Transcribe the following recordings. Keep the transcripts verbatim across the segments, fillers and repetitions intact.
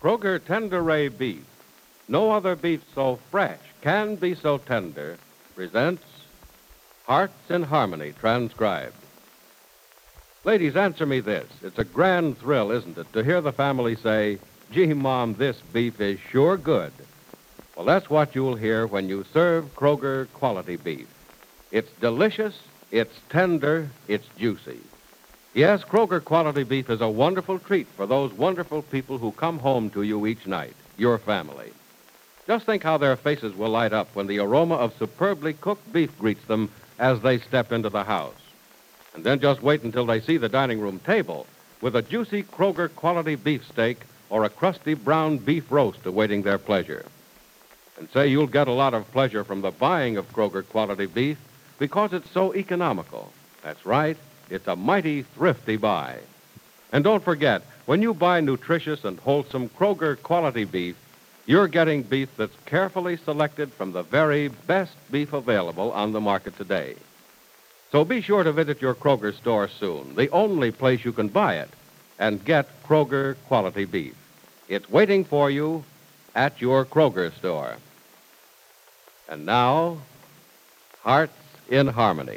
Kroger Tenderay Beef, no other beef so fresh can be so tender, presents Hearts in Harmony, transcribed. Ladies, answer me this. It's a grand thrill, isn't it, to hear the family say, "Gee, Mom, this beef is sure good." Well, that's what you'll hear when you serve Kroger quality beef. It's delicious, it's tender, it's juicy. Yes, Kroger quality beef is a wonderful treat for those wonderful people who come home to you each night, your family. Just think how their faces will light up when the aroma of superbly cooked beef greets them as they step into the house. And then just wait until they see the dining room table with a juicy Kroger quality beef steak or a crusty brown beef roast awaiting their pleasure. And say you'll get a lot of pleasure from the buying of Kroger quality beef because it's so economical. That's right, it's a mighty thrifty buy. And don't forget, when you buy nutritious and wholesome Kroger quality beef, you're getting beef that's carefully selected from the very best beef available on the market today. So be sure to visit your Kroger store soon, the only place you can buy it, and get Kroger quality beef. It's waiting for you at your Kroger store. And now, Hearts in Harmony.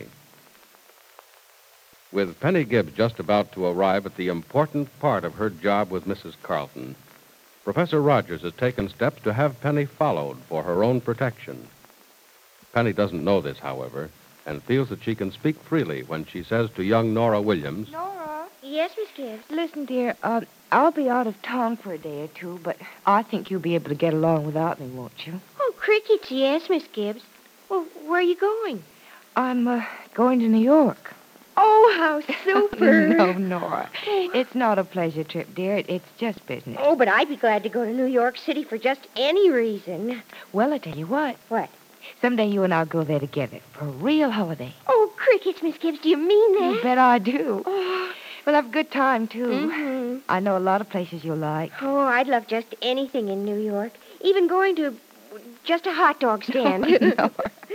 With Penny Gibbs just about to arrive at the important part of her job with Missus Carlton, Professor Rogers has taken steps to have Penny followed for her own protection. Penny doesn't know this, however, and feels that she can speak freely when she says to young Nora Williams, Nora? Yes, Miss Gibbs? Listen, dear, uh, I'll be out of town for a day or two, but I think you'll be able to get along without me, won't you? Oh, crickets, yes, Miss Gibbs. Well, where are you going? I'm uh, going to New York. Oh, how super. No, Nora. It's not a pleasure trip, dear. It, it's just business. Oh, but I'd be glad to go to New York City for just any reason. Well, I tell you what. What? Someday you and I'll go there together for a real holiday. Oh, crickets, Miss Gibbs, do you mean that? You bet I do. Oh. We'll have a good time, too. Mm-hmm. I know a lot of places you'll like. Oh, I'd love just anything in New York. Even going to just a hot dog stand. Oh, no.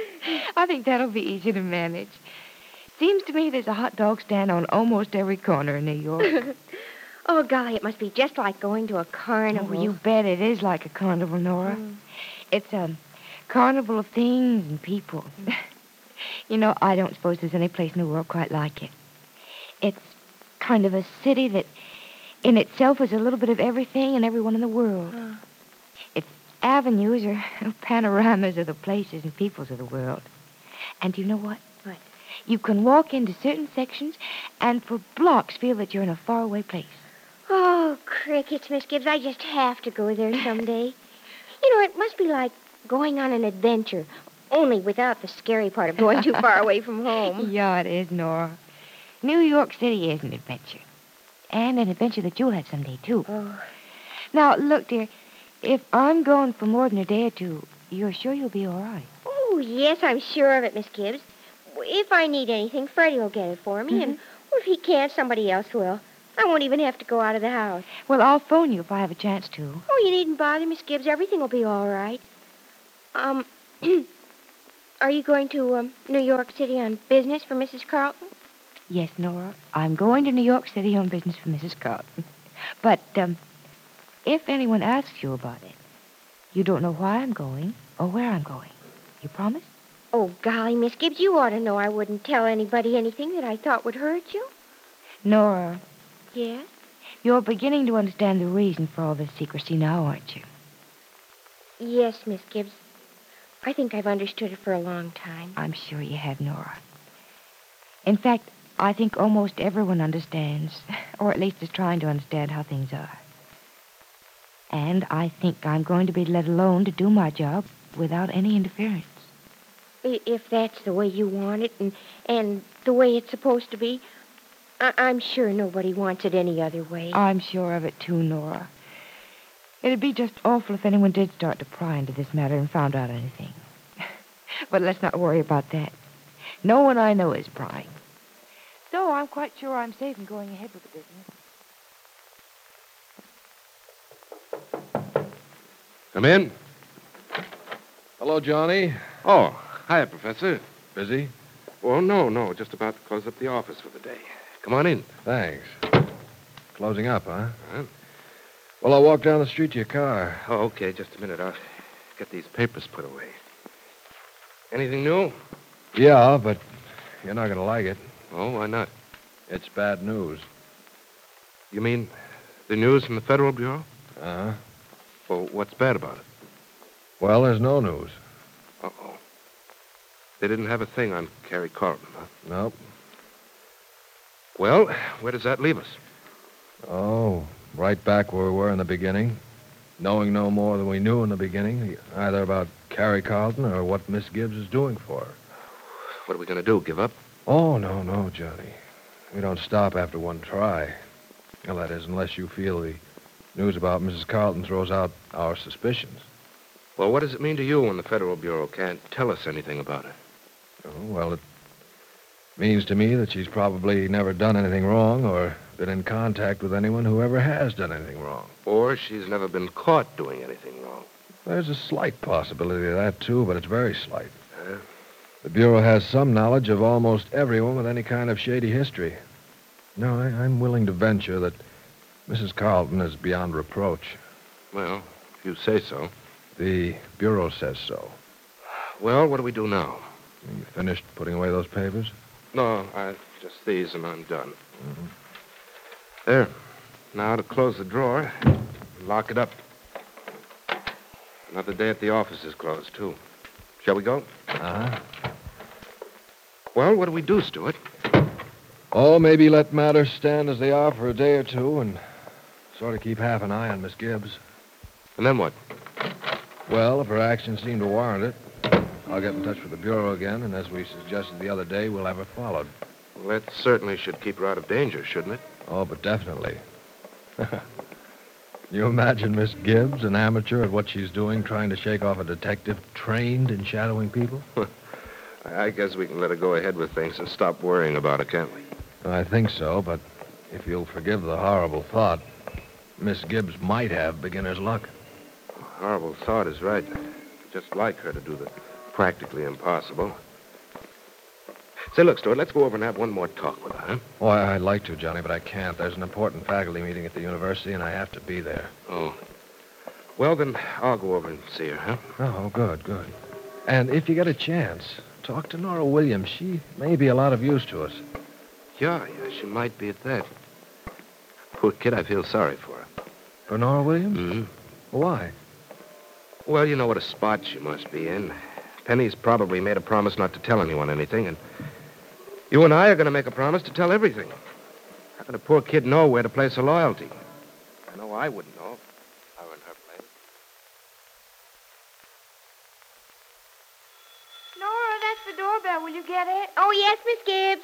I think that'll be easy to manage. Seems to me there's a hot dog stand on almost every corner in New York. Oh, golly, it must be just like going to a carnival. Oh, you bet it is like a carnival, Nora. Mm. It's a carnival of things and people. You know, I don't suppose there's any place in the world quite like it. It's kind of a city that in itself is a little bit of everything and everyone in the world. Uh. Its avenues are panoramas of the places and peoples of the world. And do you know what? What? You can walk into certain sections and for blocks feel that you're in a faraway place. Oh, crickets, Miss Gibbs, I just have to go there someday. You know, it must be like going on an adventure, only without the scary part of going too far away from home. Yeah, it is, Nora. New York City is an adventure. And an adventure that you'll have someday, too. Oh. Now, look, dear, if I'm going for more than a day or two, you're sure you'll be all right? Oh, yes, I'm sure of it, Miss Gibbs. If I need anything, Freddie will get it for me, mm-hmm. and well, if he can't, somebody else will. I won't even have to go out of the house. Well, I'll phone you if I have a chance to. Oh, you needn't bother, Miss Gibbs. Everything will be all right. Um, are you going to um, New York City on business for Missus Carlton? Yes, Nora. I'm going to New York City on business for Missus Carlton. But, um, if anyone asks you about it, you don't know why I'm going or where I'm going. You promise? Oh, golly, Miss Gibbs, you ought to know I wouldn't tell anybody anything that I thought would hurt you. Nora. Yes? You're beginning to understand the reason for all this secrecy now, aren't you? Yes, Miss Gibbs. I think I've understood it for a long time. I'm sure you have, Nora. In fact, I think almost everyone understands, or at least is trying to understand how things are. And I think I'm going to be let alone to do my job without any interference. If that's the way you want it and, and the way it's supposed to be, I- I'm sure nobody wants it any other way. I'm sure of it, too, Nora. It'd be just awful if anyone did start to pry into this matter and found out anything. But let's not worry about that. No one I know is prying. So I'm quite sure I'm safe in going ahead with the business. Come in. Hello, Johnny. Oh, hi, Professor. Busy? Oh, no, no. Just about to close up the office for the day. Come on in. Thanks. Closing up, huh? Huh? Well, I'll walk down the street to your car. Oh, okay. Just a minute. I'll get these papers put away. Anything new? Yeah, but you're not going to like it. Oh, why not? It's bad news. You mean the news from the Federal Bureau? Uh-huh. Well, what's bad about it? Well, there's no news. Uh-oh. They didn't have a thing on Carrie Carlton, huh? Nope. Well, where does that leave us? Oh, right back where we were in the beginning. Knowing no more than we knew in the beginning, either about Carrie Carlton or what Miss Gibbs is doing for her. What are we going to do, give up? Oh, no, no, Johnny. We don't stop after one try. Well, that is, unless you feel the news about Missus Carlton throws out our suspicions. Well, what does it mean to you when the Federal Bureau can't tell us anything about her? Oh, well, it means to me that she's probably never done anything wrong or been in contact with anyone who ever has done anything wrong. Or she's never been caught doing anything wrong. There's a slight possibility of that, too, but it's very slight. Huh? The Bureau has some knowledge of almost everyone with any kind of shady history. No, I, I'm willing to venture that Missus Carlton is beyond reproach. Well, if you say so. The Bureau says so. Well, what do we do now? You finished putting away those papers? No, I just these and I'm done. Mm-hmm. There. Now to close the drawer and lock it up. Another day at the office is closed, too. Shall we go? Uh-huh. Well, what do we do, Stuart? Oh, maybe let matters stand as they are for a day or two and sort of keep half an eye on Miss Gibbs. And then what? Well, if her actions seem to warrant it, I'll get in touch with the Bureau again, and as we suggested the other day, we'll have her followed. Well, that certainly should keep her out of danger, shouldn't it? Oh, but definitely. You imagine Miss Gibbs, an amateur at what she's doing, trying to shake off a detective trained in shadowing people? I guess we can let her go ahead with things and stop worrying about her, can't we? I think so, but if you'll forgive the horrible thought, Miss Gibbs might have beginner's luck. Horrible thought is right. Just like her to do the practically impossible. Say, look, Stuart, let's go over and have one more talk with her, huh? Oh, I- I'd like to, Johnny, but I can't. There's an important faculty meeting at the university, and I have to be there. Oh. Well, then, I'll go over and see her, huh? Oh, good, good. And if you get a chance, talk to Nora Williams. She may be a lot of use to us. Yeah, yeah, she might be at that. Poor kid, I feel sorry for her. For Nora Williams? Mm-hmm. Why? Well, you know what a spot she must be in. Penny's probably made a promise not to tell anyone anything, and you and I are going to make a promise to tell everything. How can a poor kid know where to place her loyalty? I know I wouldn't know if I were in her place. Nora, that's the doorbell. Will you get it? Oh, yes, Miss Gibbs.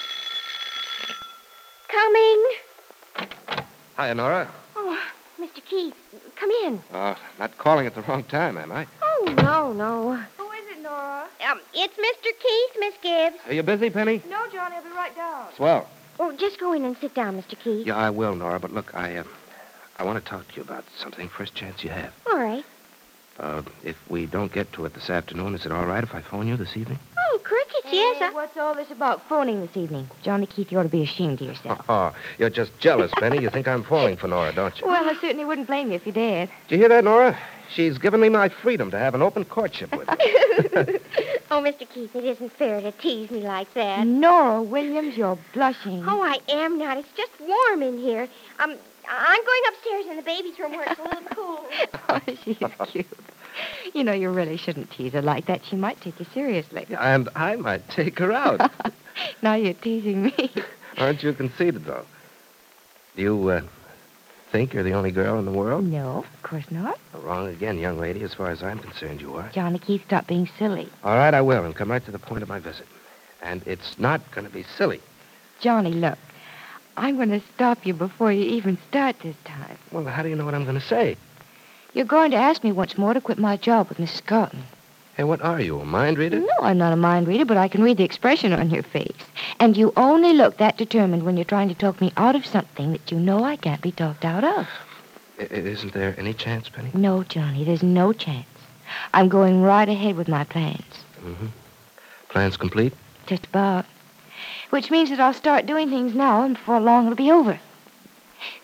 Coming. Hiya, Nora. Oh, Mister Keith, come in. Uh, not calling at the wrong time, am I? Oh, no, no. Who is it, Nora? Um, it's Mister Keith, Miss Gibbs. Are you busy, Penny? No, Johnny, I'll be right down. Swell. Oh, just go in and sit down, Mister Keith. Yeah, I will, Nora, but look, I, uh, I want to talk to you about something first chance you have. All right. Uh, if we don't get to it this afternoon, is it all right if I phone you this evening? Oh, crickets, yes. Hey, I... what's all this about phoning this evening? Johnny Keith, you ought to be ashamed of yourself. Oh, you're just jealous, Penny. You think I'm falling for Nora, don't you? Well, I certainly wouldn't blame you if you did. Did you hear that, Nora? She's given me my freedom to have an open courtship with me. Oh, Mister Keith, it isn't fair to tease me like that. Nora Williams, you're blushing. Oh, I am not. It's just warm in here. Um, I'm going upstairs in the baby's room where it's a little cool. Oh, she's cute. You know, you really shouldn't tease her like that. She might take you seriously. And I might take her out. Now you're teasing me. Aren't you conceited, though? Do you, uh, think you're the only girl in the world? No, of course not. Wrong again, young lady. As far as I'm concerned, you are. Johnny Keith, stop being silly. All right, I will, and come right to the point of my visit. And it's not going to be silly. Johnny, look. I'm going to stop you before you even start this time. Well, how do you know what I'm going to say? You're going to ask me once more to quit my job with Missus Carlton. Hey, what are you, a mind reader? No, I'm not a mind reader, but I can read the expression on your face. And you only look that determined when you're trying to talk me out of something that you know I can't be talked out of. I- isn't there any chance, Penny? No, Johnny, there's no chance. I'm going right ahead with my plans. Mm-hmm. Plans complete? Just about. Which means that I'll start doing things now, and before long it'll be over.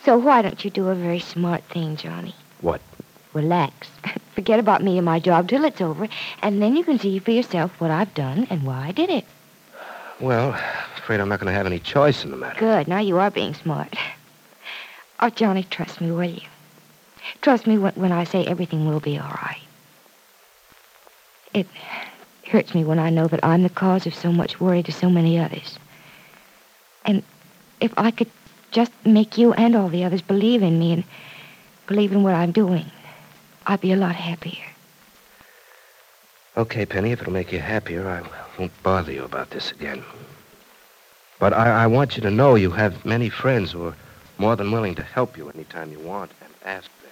So why don't you do a very smart thing, Johnny? What? Relax. Forget about me and my job till it's over, and then you can see for yourself what I've done and why I did it. Well, I'm afraid I'm not going to have any choice in the matter. Good. Now you are being smart. Oh, Johnny, trust me, will you? Trust me when, when I say everything will be all right. It hurts me when I know that I'm the cause of so much worry to so many others. And if I could just make you and all the others believe in me and believe in what I'm doing, I'd be a lot happier. Okay, Penny, if it'll make you happier, I won't bother you about this again. But I, I want you to know you have many friends who are more than willing to help you anytime you want and ask their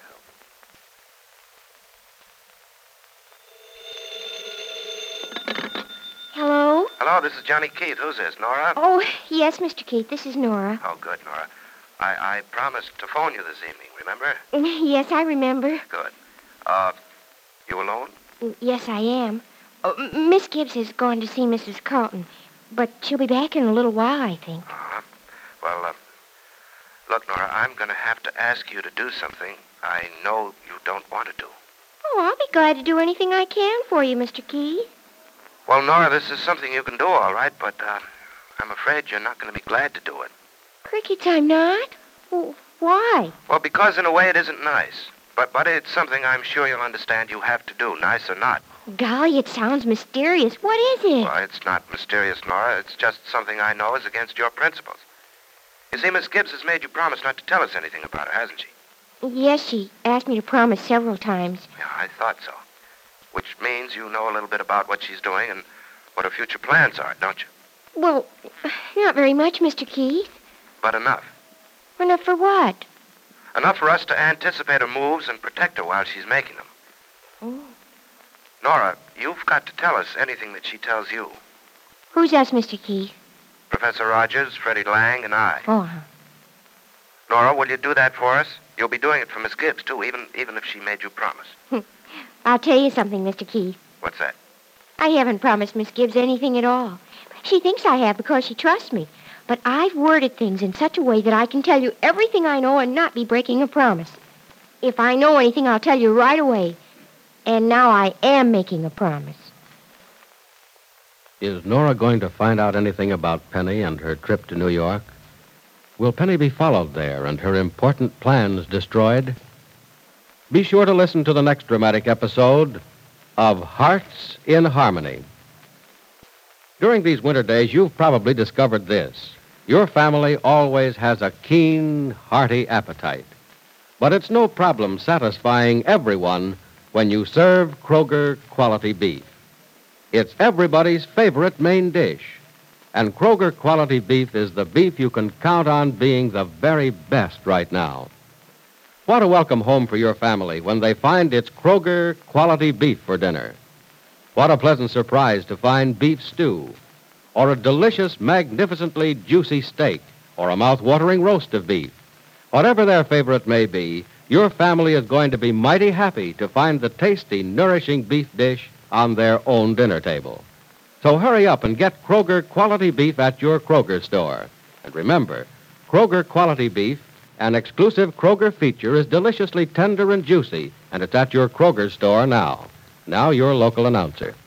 help. Hello? Hello, this is Johnny Keith. Who's this, Nora? Oh, yes, Mister Keith. This is Nora. Oh, good, Nora. I, I promised to phone you this evening, remember? Yes, I remember. Good. Uh, you alone? Yes, I am. Oh, M- Miss Gibbs has gone to see Missus Carlton, but she'll be back in a little while, I think. Uh-huh. Well, uh, look, Nora, I'm going to have to ask you to do something I know you don't want to do. Oh, I'll be glad to do anything I can for you, Mister Keith. Well, Nora, this is something you can do, all right, but uh, I'm afraid you're not going to be glad to do it. Crickets, I'm not. Well, why? Well, because in a way it isn't nice. But, but it's something I'm sure you'll understand you have to do, nice or not. Golly, it sounds mysterious. What is it? Well, it's not mysterious, Nora. It's just something I know is against your principles. You see, Miss Gibbs has made you promise not to tell us anything about her, hasn't she? Yes, she asked me to promise several times. Yeah, I thought so. Which means you know a little bit about what she's doing and what her future plans are, don't you? Well, not very much, Mister Keith. But enough. Enough for what? Enough for us to anticipate her moves and protect her while she's making them. Oh. Nora, you've got to tell us anything that she tells you. Who's us, Mister Keith? Professor Rogers, Freddie Lang, and I. Oh, huh. Nora, will you do that for us? You'll be doing it for Miss Gibbs, too, even even if she made you promise. I'll tell you something, Mister Keith. What's that? I haven't promised Miss Gibbs anything at all. She thinks I have because she trusts me. But I've worded things in such a way that I can tell you everything I know and not be breaking a promise. If I know anything, I'll tell you right away. And now I am making a promise. Is Nora going to find out anything about Penny and her trip to New York? Will Penny be followed there and her important plans destroyed? Be sure to listen to the next dramatic episode of Hearts in Harmony. During these winter days, you've probably discovered this. Your family always has a keen, hearty appetite. But it's no problem satisfying everyone when you serve Kroger quality beef. It's everybody's favorite main dish. And Kroger quality beef is the beef you can count on being the very best right now. What a welcome home for your family when they find it's Kroger quality beef for dinner. What a pleasant surprise to find beef stew, or a delicious, magnificently juicy steak, or a mouth-watering roast of beef. Whatever their favorite may be, your family is going to be mighty happy to find the tasty, nourishing beef dish on their own dinner table. So hurry up and get Kroger quality beef at your Kroger store. And remember, Kroger quality beef, an exclusive Kroger feature, is deliciously tender and juicy, and it's at your Kroger store now. Now, your local announcer.